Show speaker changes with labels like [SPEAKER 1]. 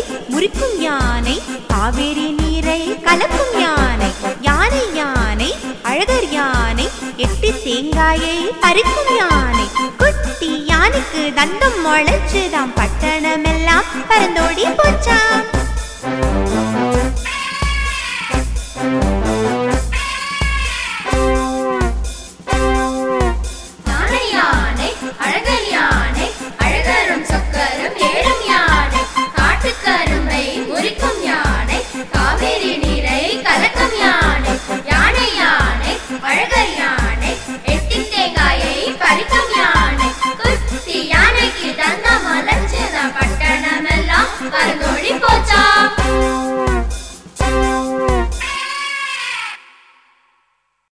[SPEAKER 1] முறிக்கும் யானை, காவேரி நீரை கலக்கும் யானை. யானை யானை அழகர் யானை, 8 தேங்காயை பறிக்கும் யானை. குட்டி யானைக்கு தந்தம் முளைச்சுதாம், பட்டணமெல்லாம் பறந்தோடி போச்சாம்.
[SPEAKER 2] பட்டணமெல்லாம் பறந்தோடி